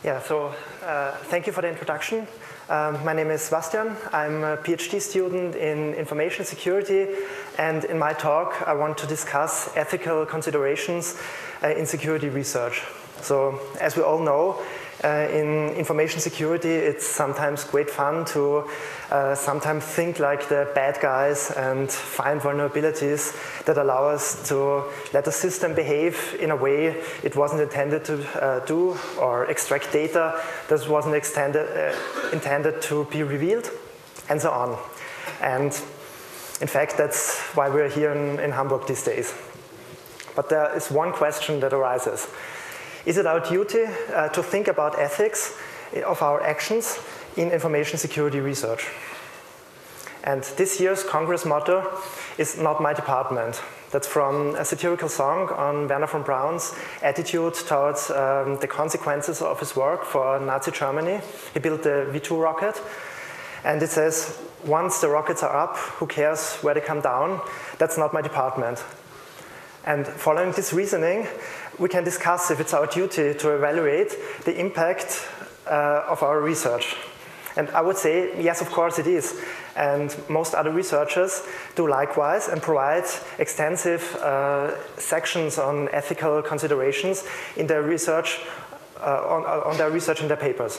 Yeah, so thank you for the introduction. My name is Sebastian. I'm a PhD student in information security, and in my talk I want to discuss ethical considerations in security research. So, as we all know, in information security it's sometimes great fun to sometimes think like the bad guys and find vulnerabilities that allow us to let the system behave in a way it wasn't intended to do, or extract data that wasn't intended to be revealed, and so on. And in fact, that's why we're here in Hamburg these days. But there is one question that arises. Is it our duty to think about ethics of our actions in information security research? And this year's Congress motto is "Not my department." That's from a satirical song on Wernher von Braun's attitude towards the consequences of his work for Nazi Germany. He built the V2 rocket, and it says, "Once the rockets are up, who cares where they come down? That's not my department." And following this reasoning, we can discuss if it's our duty to evaluate the impact of our research. And I would say, yes, of course it is. And most other researchers do likewise and provide extensive sections on ethical considerations in their research, on their research in their papers.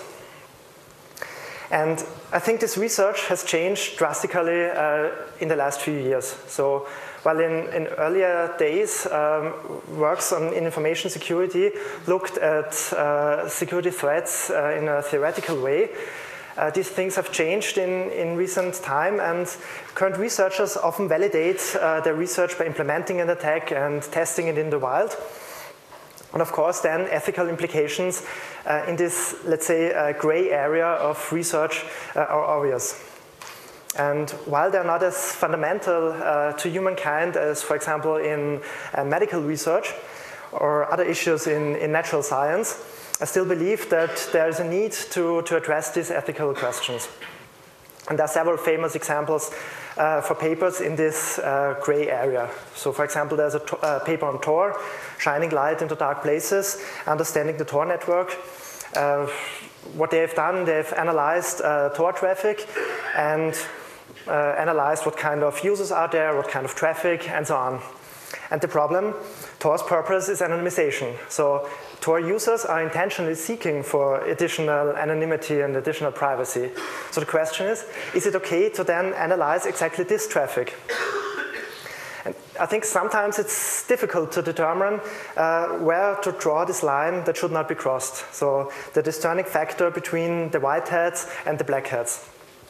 And I think this research has changed drastically in the last few years. So, while in earlier days, works in information security looked at security threats in a theoretical way, these things have changed in recent time, and current researchers often validate their research by implementing an attack and testing it in the wild. And of course, then ethical implications in this, let's say, gray area of research are obvious. And while they're not as fundamental to humankind as, for example, in medical research or other issues in natural science, I still believe that there is a need to address these ethical questions. And there are several famous examples for papers in this gray area. So, for example, there's a paper on Tor, Shining Light into Dark Places, Understanding the Tor Network. What they have done, they've analyzed Tor traffic and analyzed what kind of users are there, what kind of traffic, and so on. And the problem, Tor's purpose is anonymization. So Tor users are intentionally seeking for additional anonymity and additional privacy. So the question is it okay to then analyze exactly this traffic? And I think sometimes it's difficult to determine where to draw this line that should not be crossed. So the discerning factor between the white hats and the black hats.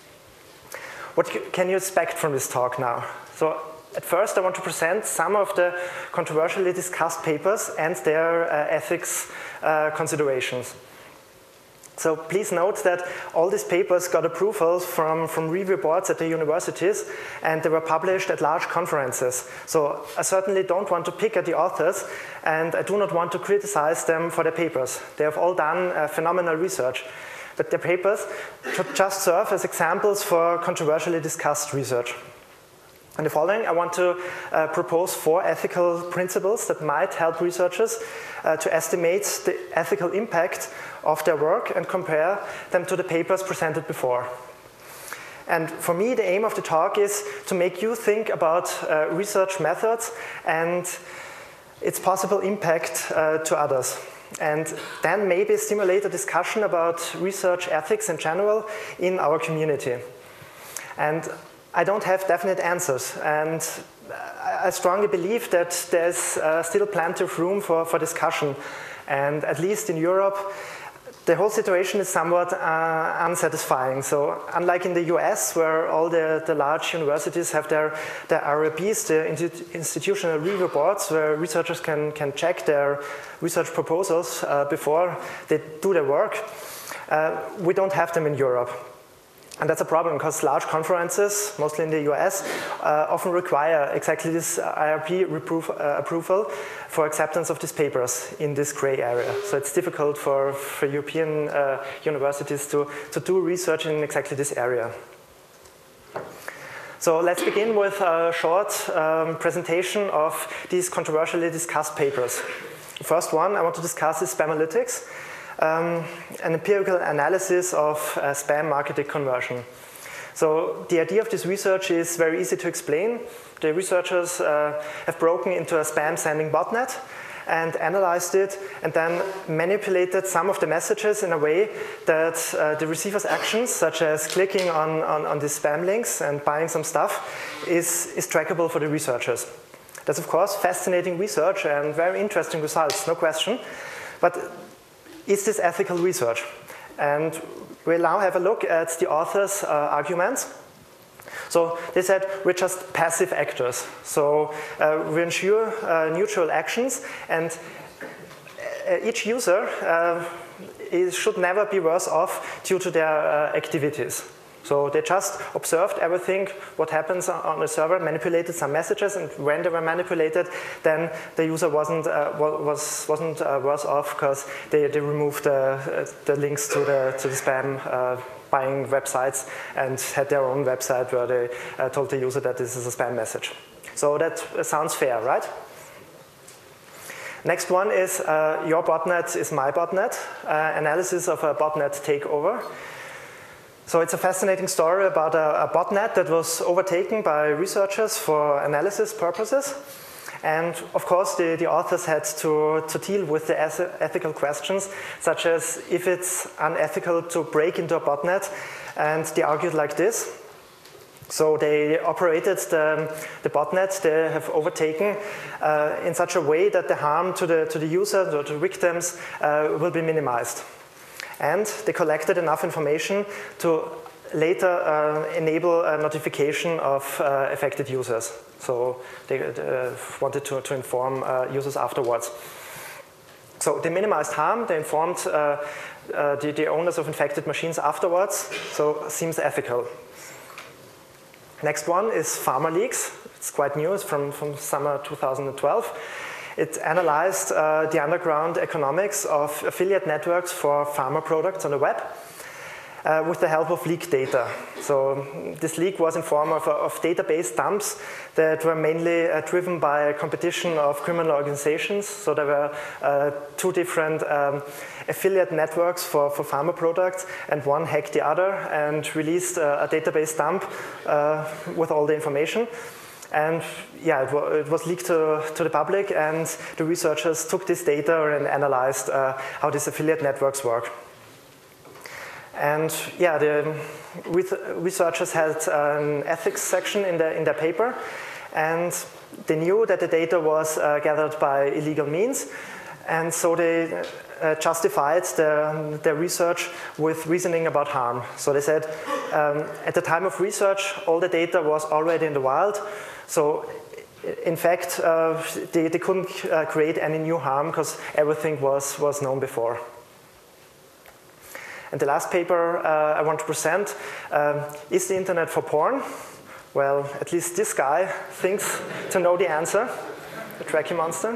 What can you expect from this talk now? So at first I want to present some of the controversially discussed papers and their ethics considerations. So please note that all these papers got approval from review boards at the universities, and they were published at large conferences. So I certainly don't want to pick at the authors, and I do not want to criticize them for their papers. They have all done phenomenal research. But their papers should just serve as examples for controversially discussed research. In the following, I want to propose 4 ethical principles that might help researchers to estimate the ethical impact of their work and compare them to the papers presented before. And for me, the aim of the talk is to make you think about research methods and its possible impact to others. And then maybe stimulate a discussion about research ethics in general in our community. And I don't have definite answers, and I strongly believe that there's still plenty of room for discussion. And at least in Europe, the whole situation is somewhat unsatisfying. So unlike in the US, where all the large universities have their IRBs, the institutional review boards, where researchers can check their research proposals before they do their work, we don't have them in Europe. And that's a problem, because large conferences, mostly in the US, often require exactly this IRB approval for acceptance of these papers in this gray area. So it's difficult for European universities to do research in exactly this area. So let's begin with a short presentation of these controversially discussed papers. The first one I want to discuss is Spamalytics. an empirical analysis of spam marketing conversion. So the idea of this research is very easy to explain. The researchers have broken into a spam sending botnet and analyzed it, and then manipulated some of the messages in a way that the receiver's actions, such as clicking on these spam links and buying some stuff, is trackable for the researchers. That's, of course, fascinating research and very interesting results, no question. But is this ethical research? And we'll now have a look at the authors' arguments. So they said we're just passive actors. So we ensure neutral actions, and each user should never be worse off due to their activities. So they just observed everything, what happens on the server, manipulated some messages, and when they were manipulated, then the user wasn't worse off because they removed the links to the spam buying websites and had their own website where they told the user that this is a spam message. So that sounds fair, right? Next one is your botnet is my botnet, analysis of a botnet takeover. So it's a fascinating story about a botnet that was overtaken by researchers for analysis purposes. And of course, the authors had to deal with the ethical questions, such as if it's unethical to break into a botnet. And they argued like this. So they operated the botnet they have overtaken in such a way that the harm to the user, or to victims, will be minimized. And they collected enough information to later enable a notification of affected users. So they wanted to inform users afterwards. So they minimized harm, they informed the owners of infected machines afterwards, so seems ethical. Next one is PharmaLeaks. It's quite new, it's from summer 2012. It analyzed the underground economics of affiliate networks for pharma products on the web with the help of leaked data. So this leak was in form of database dumps that were mainly driven by a competition of criminal organizations. So there were two different affiliate networks for pharma products, and one hacked the other and released a database dump with all the information. And yeah, it was leaked to the public, and the researchers took this data and analyzed how these affiliate networks work. And yeah, the researchers had an ethics section in their paper, and they knew that the data was gathered by illegal means, and so they justified their research with reasoning about harm. So they said, at the time of research, all the data was already in the wild. So in fact, they couldn't create any new harm because everything was known before. And the last paper I want to present is the internet for porn? Well, at least this guy thinks to know the answer, the Tracky Monster.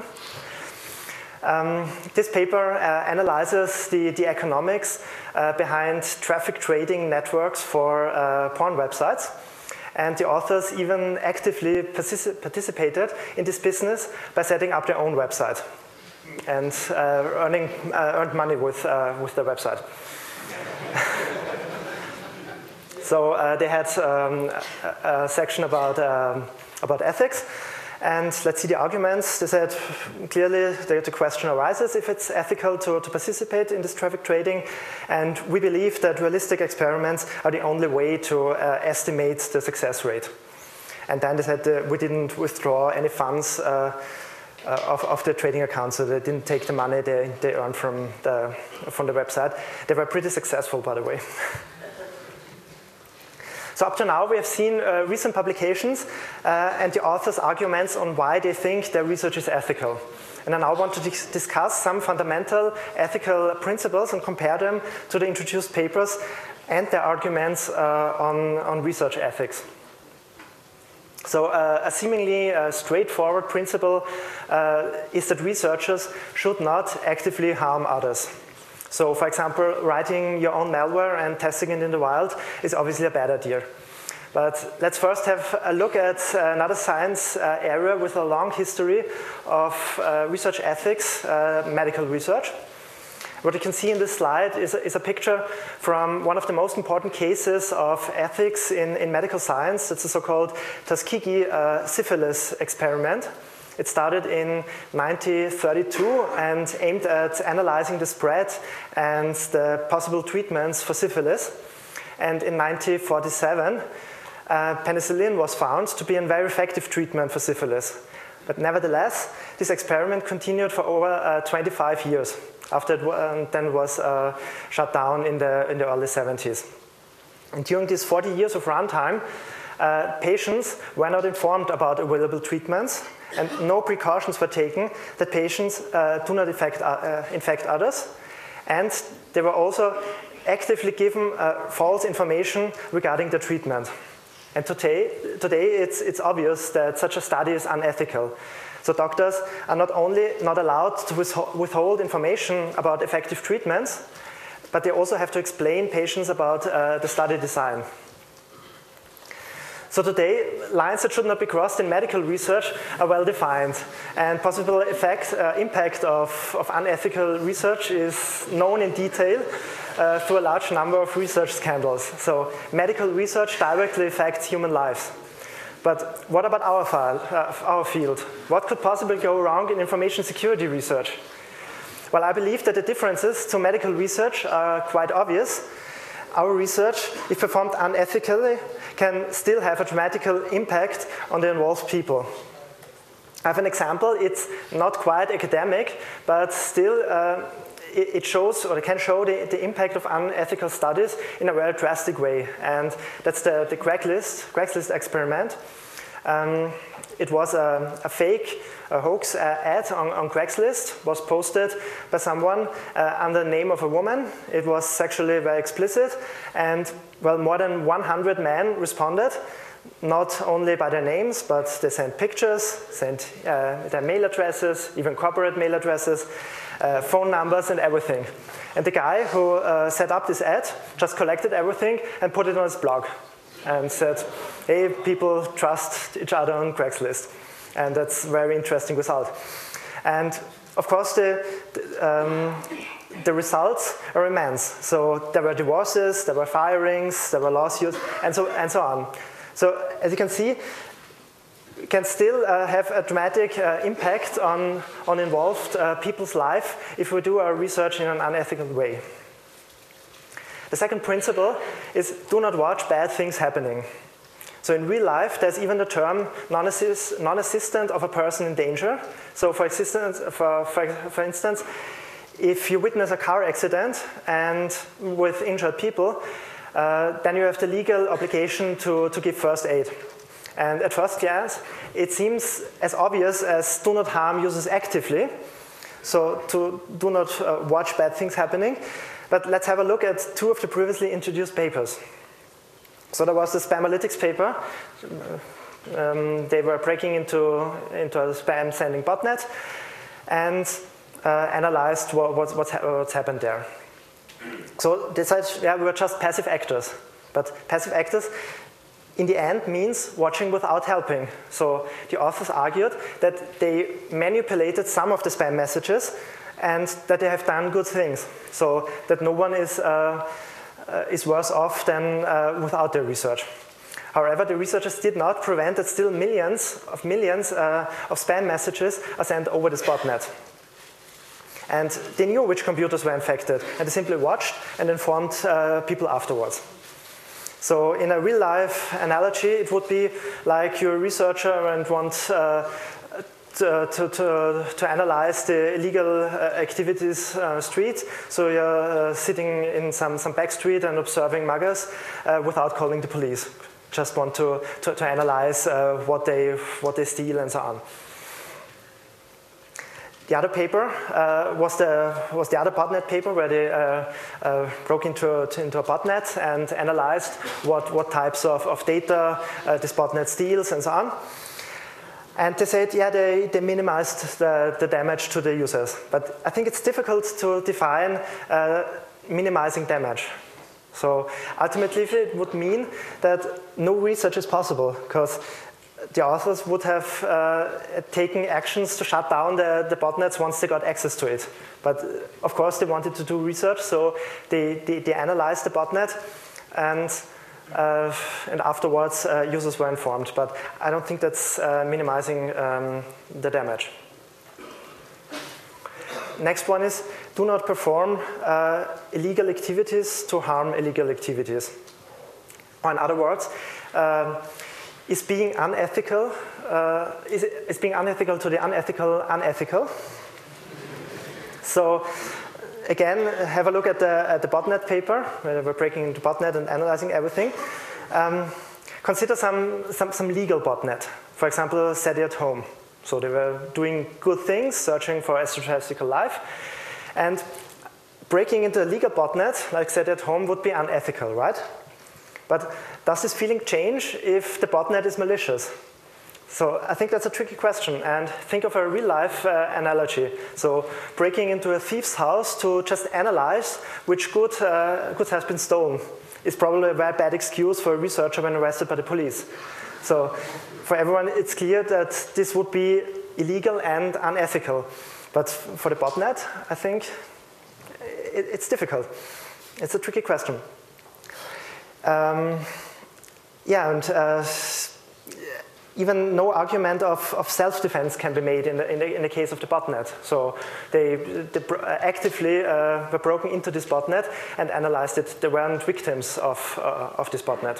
This paper analyzes the economics behind traffic trading networks for porn websites. And the authors even actively participated in this business by setting up their own website and earned money with their website. So they had a section about ethics. And let's see the arguments. They said clearly the question arises if it's ethical to participate in this traffic trading. And we believe that realistic experiments are the only way to estimate the success rate. And then they said we didn't withdraw any funds of the trading account, so they didn't take the money they earned from the website. They were pretty successful, by the way. So up to now, we have seen recent publications and the authors' arguments on why they think their research is ethical. And I now want to discuss some fundamental ethical principles and compare them to the introduced papers and their arguments on research ethics. So a seemingly straightforward principle is that researchers should not actively harm others. So, for example, writing your own malware and testing it in the wild is obviously a bad idea. But let's first have a look at another science area with a long history of research ethics, medical research. What you can see in this slide is a picture from one of the most important cases of ethics in medical science. It's the so-called Tuskegee syphilis experiment. It started in 1932 and aimed at analyzing the spread and the possible treatments for syphilis. And in 1947, penicillin was found to be a very effective treatment for syphilis. But nevertheless, this experiment continued for over 25 years. After it then was shut down in the early 70s. And during these 40 years of runtime, patients were not informed about available treatments, and no precautions were taken that patients do not infect others. And they were also actively given false information regarding the treatment. And today it's obvious that such a study is unethical. So doctors are not only not allowed to withhold information about effective treatments, but they also have to explain patients about the study design. So today, lines that should not be crossed in medical research are well defined, and possible impact of unethical research is known in detail through a large number of research scandals. So medical research directly affects human lives. But what about our field? What could possibly go wrong in information security research? Well, I believe that the differences to medical research are quite obvious. Our research, if performed unethically, can still have a dramatic impact on the involved people. I have an example. It's not quite academic, but still it shows, or it can show the impact of unethical studies in a very drastic way. And that's the Craigslist experiment. It was a fake, a hoax ad on Craigslist, was posted by someone under the name of a woman. It was sexually very explicit, and well, more than 100 men responded, not only by their names, but they sent pictures, sent their mail addresses, even corporate mail addresses, phone numbers and everything. And the guy who set up this ad just collected everything and put it on his blog and said, hey, people trust each other on Craigslist. And that's a very interesting result. And of course, the results are immense. So there were divorces, there were firings, there were lawsuits, and so on. So as you can see, it can still have a dramatic impact on involved people's life if we do our research in an unethical way. The second principle is do not watch bad things happening. So in real life, there's even the term non-assistant of a person in danger. So for instance, if you witness a car accident and with injured people, then you have the legal obligation to give first aid. And at first glance, it seems as obvious as do not harm users actively. So to do not watch bad things happening. But let's have a look at two of the previously introduced papers. So there was the Spamalytics paper. They were breaking into a spam sending botnet and analyzed what's happened there. So they said, yeah, we were just passive actors. But passive actors, in the end, means watching without helping. So the authors argued that they manipulated some of the spam messages and that they have done good things, so that no one is worse off than without their research. However, the researchers did not prevent that still millions of spam messages are sent over this botnet. And they knew which computers were infected, and they simply watched and informed people afterwards. So in a real-life analogy, it would be like you're a researcher and want to analyze the illegal activities on the street. So you're sitting in some back street and observing muggers without calling the police. Just want to analyze what they steal and so on. The other paper was the other botnet paper where they broke into a botnet and analyzed what types of data this botnet steals and so on. And they said, yeah, they minimized the damage to the users. But I think it's difficult to define minimizing damage. So ultimately, it would mean that no research is possible, because the authors would have taken actions to shut down the botnets once they got access to it. But of course, they wanted to do research, so they analyzed the botnet, and afterwards, users were informed. But I don't think that's minimizing the damage. Next one is, do not perform illegal activities to harm illegal activities. Or in other words, is being unethical to the unethical unethical? So again, have a look at the botnet paper, where we're breaking into botnet and analyzing everything. Consider some legal botnet. For example, SETI at Home. So they were doing good things, searching for extraterrestrial life. And breaking into a legal botnet, like SETI at Home, would be unethical, right? But does this feeling change if the botnet is malicious? So I think that's a tricky question. And think of a real-life analogy. So breaking into a thief's house to just analyze which goods has been stolen is probably a very bad excuse for a researcher when arrested by the police. So for everyone, it's clear that this would be illegal and unethical. But for the botnet, I think it's difficult. It's a tricky question. Even no argument of self-defense can be made in the case of the botnet. So they actively were broken into this botnet and analyzed it. They weren't victims of this botnet.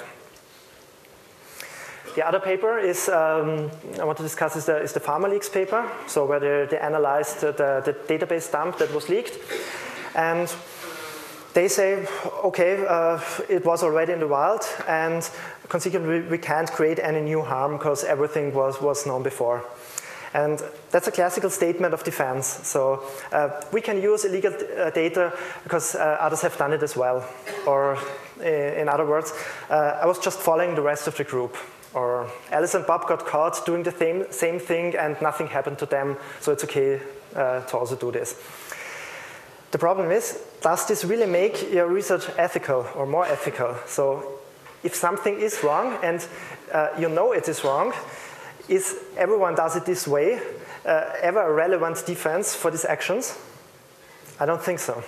The other paper is, I want to discuss is the PharmaLeaks paper, so where they analyzed the database dump that was leaked. And they say, okay, it was already in the wild, and consequently we can't create any new harm because everything was known before. And that's a classical statement of defense. So we can use illegal data because others have done it as well. Or in other words, I was just following the rest of the group. Or Alice and Bob got caught doing the same thing and nothing happened to them, so it's okay to also do this. The problem is, does this really make your research ethical or more ethical? So if something is wrong and you know it is wrong, is everyone does it this way ever a relevant defense for these actions? I don't think so.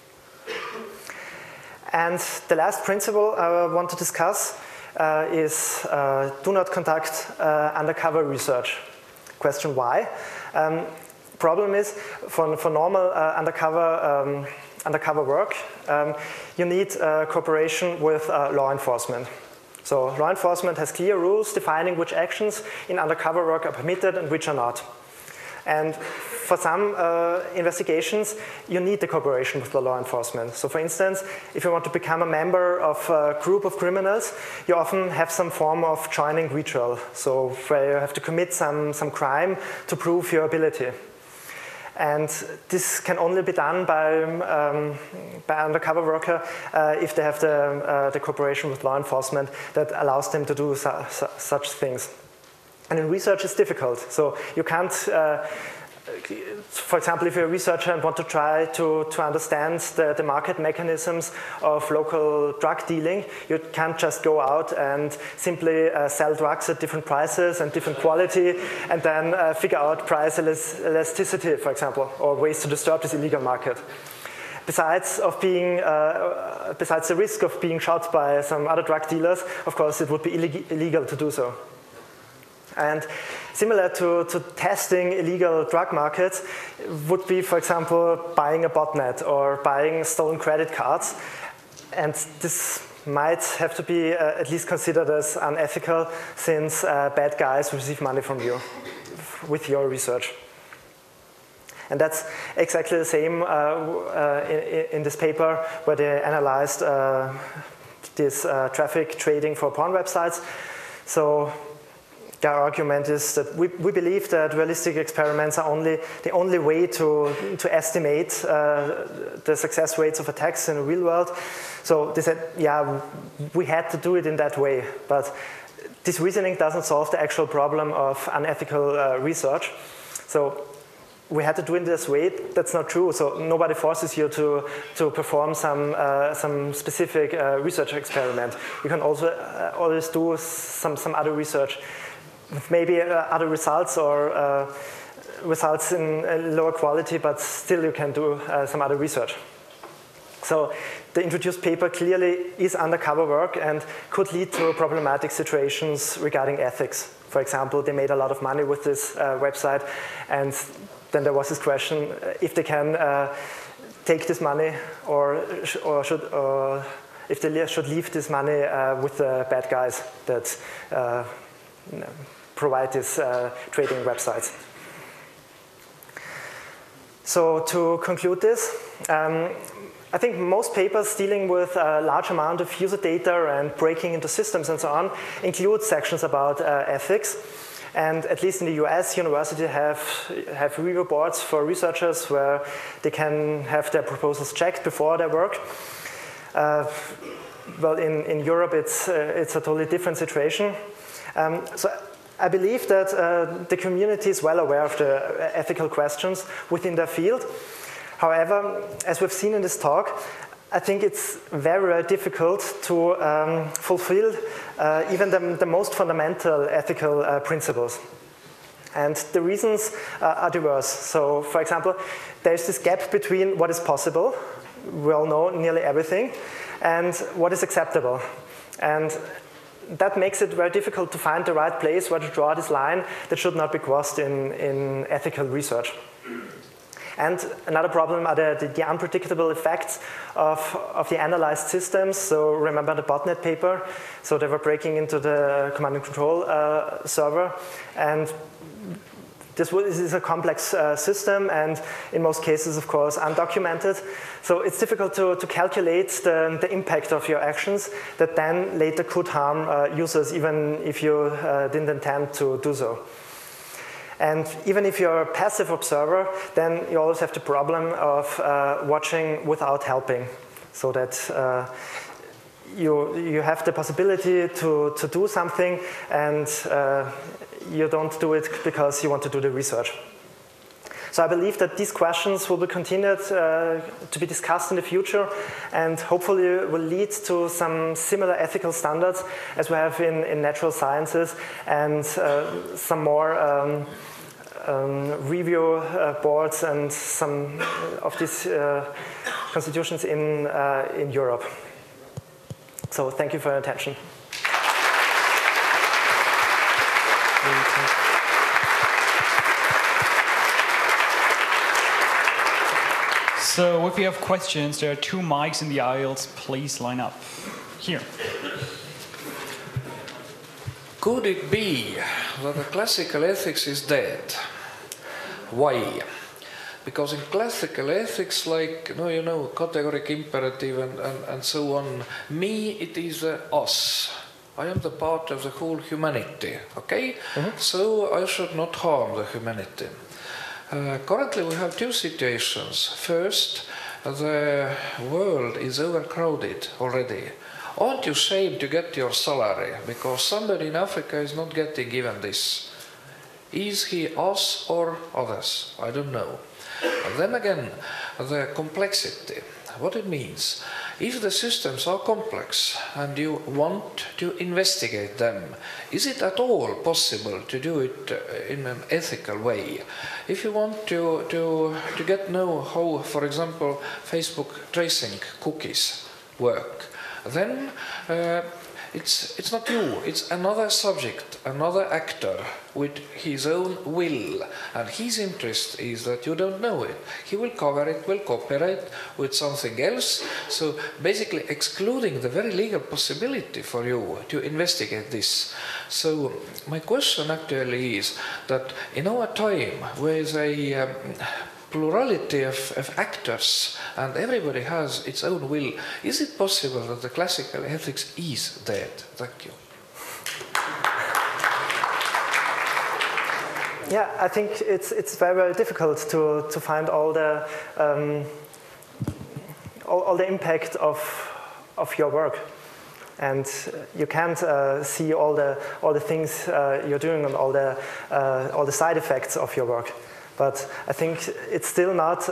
And the last principle I want to discuss is do not conduct undercover research. Question why? Problem is, for normal undercover work, you need cooperation with law enforcement. So law enforcement has clear rules defining which actions in undercover work are permitted and which are not. And for some investigations, you need the cooperation with the law enforcement. So for instance, if you want to become a member of a group of criminals, you often have some form of joining ritual. So where you have to commit some crime to prove your ability. And this can only be done by undercover worker if they have the cooperation with law enforcement that allows them to do such things. And in research, it's difficult. So you can't, for example, if you're a researcher and want to try to understand the market mechanisms of local drug dealing, you can't just go out and simply sell drugs at different prices and different quality and then figure out price elasticity, for example, or ways to disturb this illegal market. Besides the risk of being shot by some other drug dealers, of course, it would be illegal to do so. And similar to testing illegal drug markets would be, for example, buying a botnet or buying stolen credit cards. And this might have to be at least considered as unethical since bad guys receive money from you with your research. And that's exactly the same in this paper where they analyzed this traffic trading for porn websites. So their argument is that we believe that realistic experiments are the only way to estimate the success rates of attacks in the real world. So they said, yeah, we had to do it in that way. But this reasoning doesn't solve the actual problem of unethical research. So we had to do it in this way. That's not true. So nobody forces you to perform some specific research experiment. You can also always do some other research. with maybe other results or results in lower quality, but still you can do some other research. So the introduced paper clearly is undercover work and could lead to problematic situations regarding ethics. For example, they made a lot of money with this website, and then there was this question if they can take this money or if they should leave this money with the bad guys that provide these trading websites. So to conclude this, I think most papers dealing with a large amount of user data and breaking into systems and so on include sections about ethics. And at least in the US, universities have review boards for researchers where they can have their proposals checked before their work. Well, in Europe, it's a totally different situation. So I believe that the community is well aware of the ethical questions within their field. However, as we've seen in this talk, I think it's very, very difficult to fulfill even the most fundamental ethical principles. And the reasons are diverse. So, for example, there's this gap between what is possible, we all know nearly everything, and what is acceptable. And that makes it very difficult to find the right place where to draw this line that should not be crossed in ethical research. And another problem are the unpredictable effects of the analyzed systems. So remember the botnet paper? So they were breaking into the command and control server. And this is a complex system, and in most cases, of course, undocumented. So it's difficult to calculate the impact of your actions that then later could harm users, even if you didn't intend to do so. And even if you're a passive observer, then you always have the problem of watching without helping, so that you have the possibility to do something, and you don't do it because you want to do the research. So I believe that these questions will be continued to be discussed in the future, and hopefully will lead to some similar ethical standards as we have in natural sciences, and some more review boards and some of these constitutions in Europe. So thank you for your attention. So if you have questions, there are 2 mics in the aisles. Please line up. Here. Could it be that the classical ethics is dead? Why? Because in classical ethics, like, categoric imperative and so on, me, it is us. I am the part of the whole humanity, okay? Mm-hmm. So I should not harm the humanity. Currently we have 2 situations. First, the world is overcrowded already. Aren't you ashamed to get your salary because somebody in Africa is not getting even this? Is he us or others? I don't know. And then again, the complexity, what it means. If the systems are complex and you want to investigate them, is it at all possible to do it in an ethical way? If you want to get know how, for example, Facebook tracing cookies work, then it's not you, it's another subject, another actor with his own will, and his interest is that you don't know it. He will cover it, will copyright with something else, so basically excluding the very legal possibility for you to investigate this. So my question actually is that in our time, with a plurality of actors and everybody has its own will, is it possible that the classical ethics is dead? Thank you. Yeah, I think it's very, very difficult to find all the impact of your work, and you can't see all the things you're doing and all the side effects of your work. But I think it's still not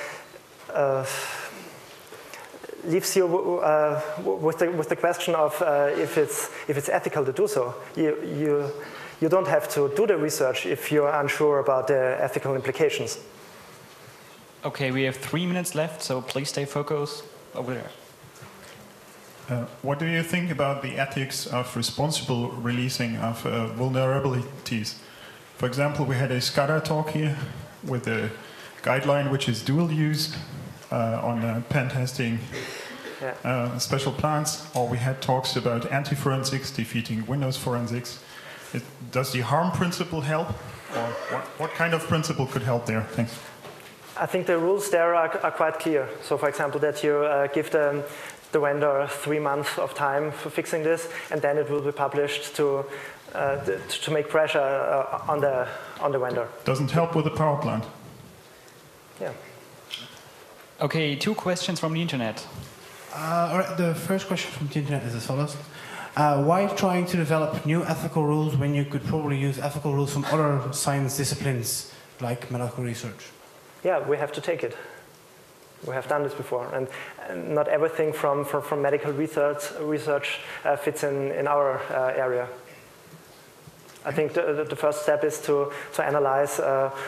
leaves you with the question of if it's ethical to do so. you don't have to do the research if you're unsure about the ethical implications. Okay, we have 3 minutes left, so please stay focused over there. What do you think about the ethics of responsible releasing of vulnerabilities? For example, we had a SCADA talk here with a guideline which is dual use on pen testing special plans, or we had talks about anti-forensics defeating Windows forensics. Does the harm principle help, or what kind of principle could help there? Thanks. I think the rules there are quite clear. So, for example, that you give the vendor 3 months of time for fixing this, and then it will be published to make pressure on the vendor. Doesn't help with the power plant. Yeah. Okay, 2 questions from the internet. All right, the first question from the internet is as follows. Why trying to develop new ethical rules when you could probably use ethical rules from other science disciplines like medical research? Yeah, we have to take it. We have done this before, and not everything from medical research fits in our area. I think the first step is to analyze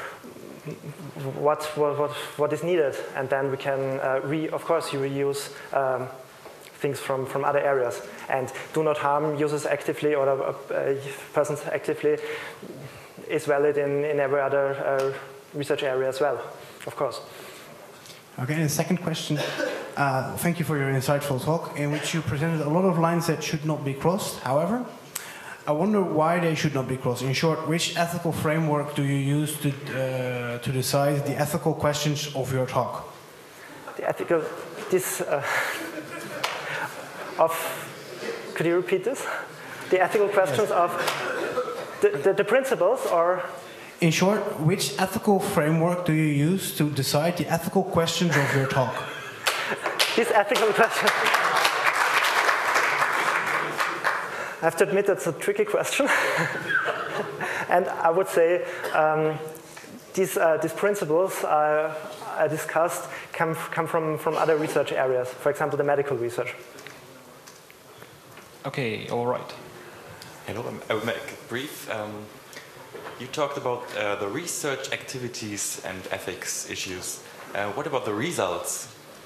what is needed, and then we can of course you reuse things from other areas, and do not harm users actively or persons actively is valid in every other research area as well, of course. Okay, and the second question, thank you for your insightful talk in which you presented a lot of lines that should not be crossed. However, I wonder why they should not be crossed. In short, which ethical framework do you use to decide the ethical questions of your talk? The ethical, could you repeat this? The ethical questions of the principles, or? In short, which ethical framework do you use to decide the ethical questions of your talk? These ethical questions. I have to admit that's a tricky question. And I would say these principles I discussed come from other research areas, for example, the medical research. Okay, all right. Hello, I will make it brief. You talked about the research activities and ethics issues. What about the results?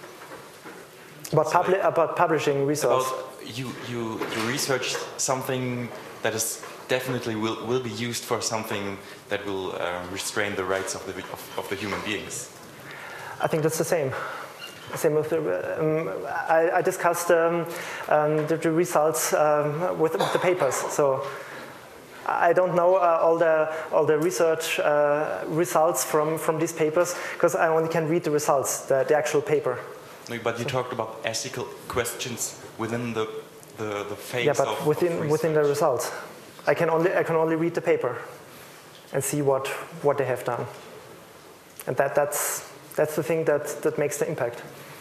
About publishing results. About you researched something that is definitely will be used for something that will restrain the rights of the human beings. I think that's the same. Same with I discussed the results with the papers. So I don't know all the research results from these papers because I only can read the results, the actual paper. No, but you talked about ethical questions within the phase. Yeah, but within the results, I can only read the paper and see what they have done, and that's the thing that makes the impact.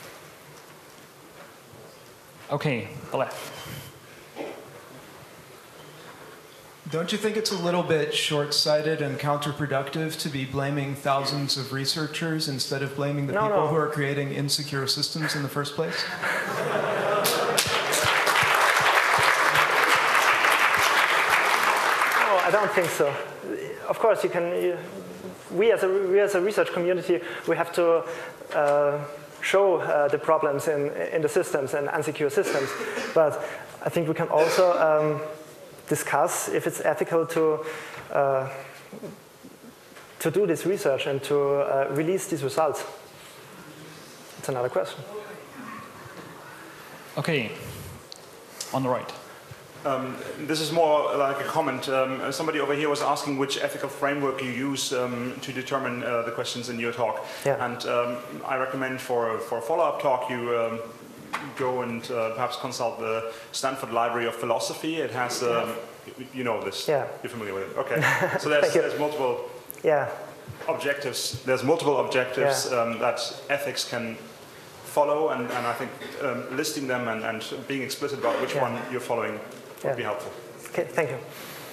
Okay, the left. Don't you think it's a little bit short-sighted and counterproductive to be blaming thousands of researchers instead of blaming the people who are creating insecure systems in the first place? No, I don't think so. Of course, we as a research community, we have to show the problems in the systems and unsecure systems. But I think we can also discuss if it's ethical to do this research and to release these results. It's another question. Okay, on the right. This is more like a comment. Somebody over here was asking which ethical framework you use to determine the questions in your talk. Yeah. And I recommend for a follow-up talk you go and perhaps consult the Stanford Library of Philosophy. It has, you know this. Yeah. You're familiar with it. Okay. So there's multiple objectives. There's multiple objectives that ethics can follow, and I think listing them and being explicit about which one you're following would be helpful. Okay, thank you.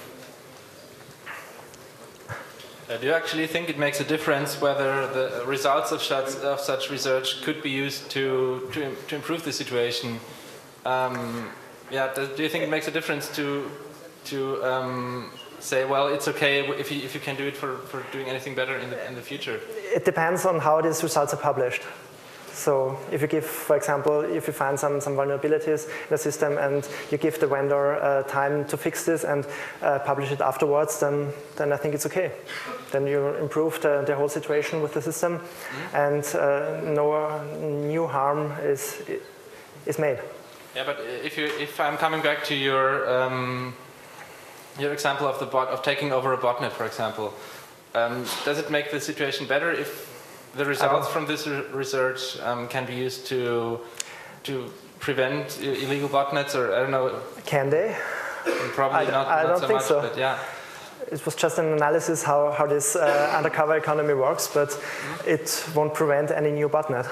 Do you actually think it makes a difference whether the results of such research could be used to improve the situation? Do you think it makes a difference to say, well, it's okay if you can do it for doing anything better in the future? It depends on how these results are published. So if you give, for example, if you find some vulnerabilities in the system and you give the vendor time to fix this and publish it afterwards, then I think it's okay. Then you improve the whole situation with the system, and no new harm is made. Yeah, but if I'm coming back to your example of taking over a botnet, for example, does it make the situation better if the results from this research can be used to prevent illegal botnets, or I don't know? Can they? Probably not. I don't so think much, so. But yeah. It was just an analysis how this undercover economy works, but it won't prevent any new botnet.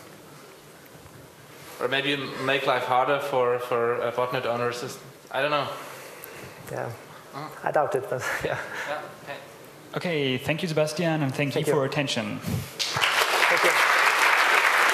Or maybe make life harder for botnet owners. I don't know. Yeah, I doubt it, but yeah. Okay, thank you, Sebastian, and thank you for your attention.